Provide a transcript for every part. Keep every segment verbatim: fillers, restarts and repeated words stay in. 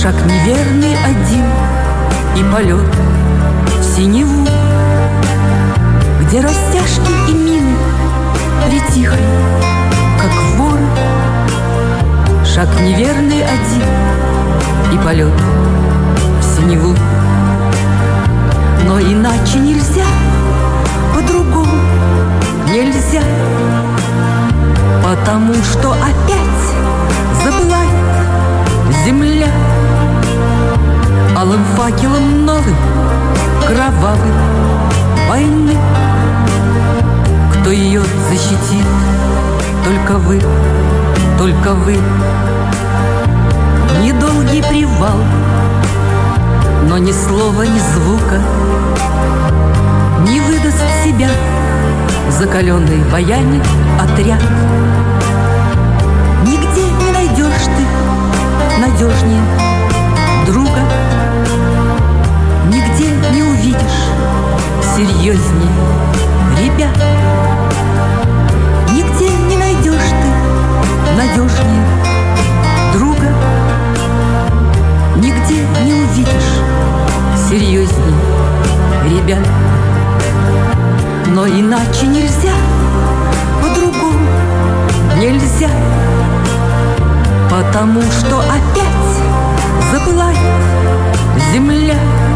Шаг неверный один и полет в синеву, где растяжки и мины притихли, как воры. Шаг неверный один и полет в синеву. Но иначе нельзя, по-другому нельзя, потому что опять запылает земля алым факелом новой кровавой войны. Кто ее защитит? Только вы, только вы. Недолгий привал, но ни слова, ни звука не выдаст себя закаленный воями отряд. Нигде не найдешь ты надежнее друга, нигде не увидишь серьезнее ребят. Нигде не найдешь ты надежнее друга, нигде не увидишь серьезнее ребят. Но иначе нельзя, по-другому нельзя, потому что опять запылает земля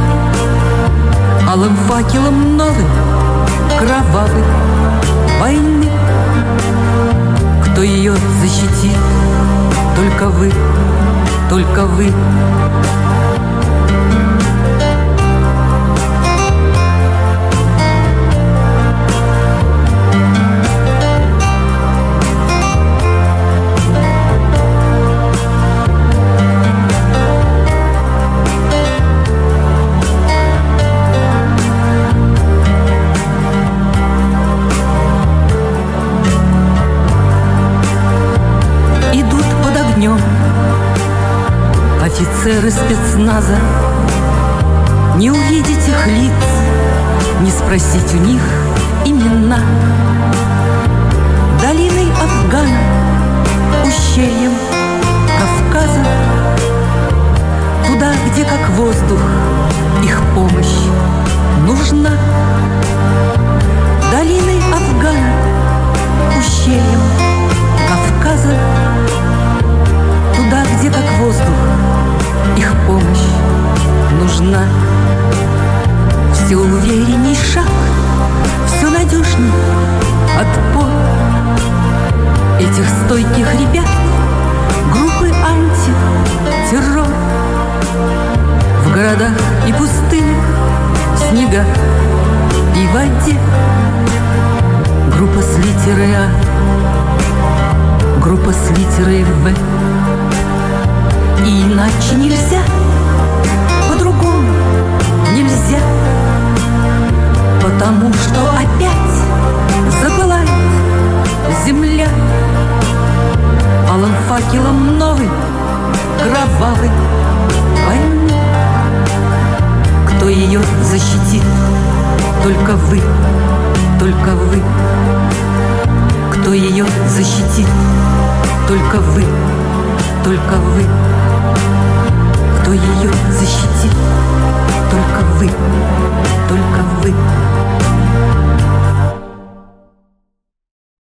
алым факелом новой кровавой войны. Кто ее защитит? Только вы, только вы. Офицеры спецназа, не увидеть их лиц, не спросить у них имена. Долиной Афгана, ущельем Кавказа, туда, где как воздух их помощь нужна. Долиной Афгана, ущельем Кавказа, туда, где как воздух их помощь нужна. Все уверенней шаг, все надежней отпор этих стойких ребят группы антитеррор. В городах и пустынях, в снегах и воде группа с литерой А, группа с литерой В. И иначе нельзя, по-другому нельзя, потому что опять запылает земля алым факелом новой кровавой войны. Кто ее защитит? Только вы, только вы. Кто ее защитит? Только вы, только вы. Кто ее защитит? Только вы, только